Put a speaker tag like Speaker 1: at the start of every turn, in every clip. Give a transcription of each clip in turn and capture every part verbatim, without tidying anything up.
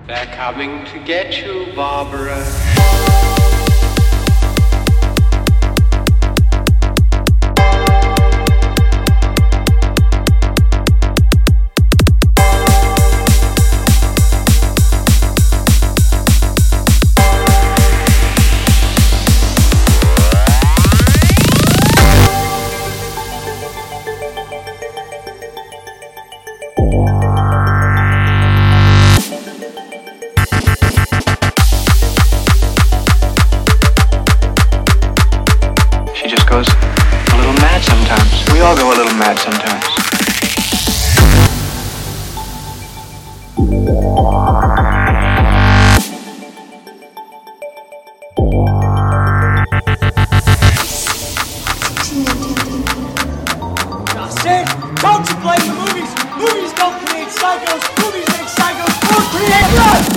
Speaker 1: They're coming to get you, Barbara.
Speaker 2: Goes a little mad sometimes. We all go a little mad sometimes.
Speaker 3: I said, don't you blame the movies. Movies don't create psychos. Movies make psychos or create blood.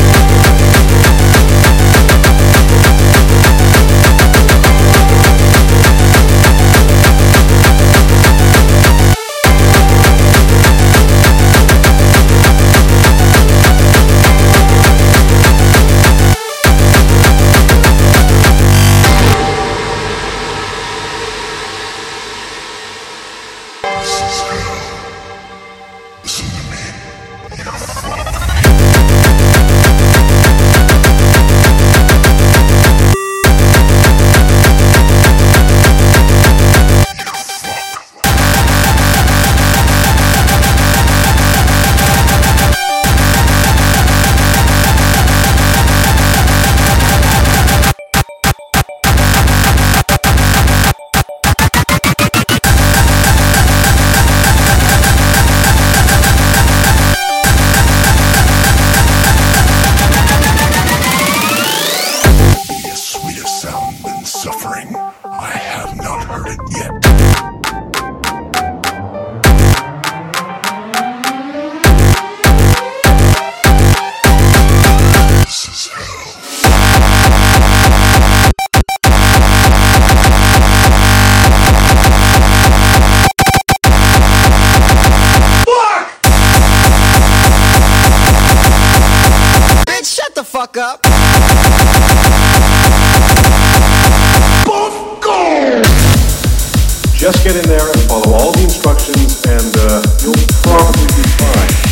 Speaker 4: Suffering. I have not heard it yet. This is hell.
Speaker 3: Fuck!
Speaker 5: Bitch, shut the fuck up!
Speaker 6: Just get in there and follow all the instructions and uh, you'll probably be fine.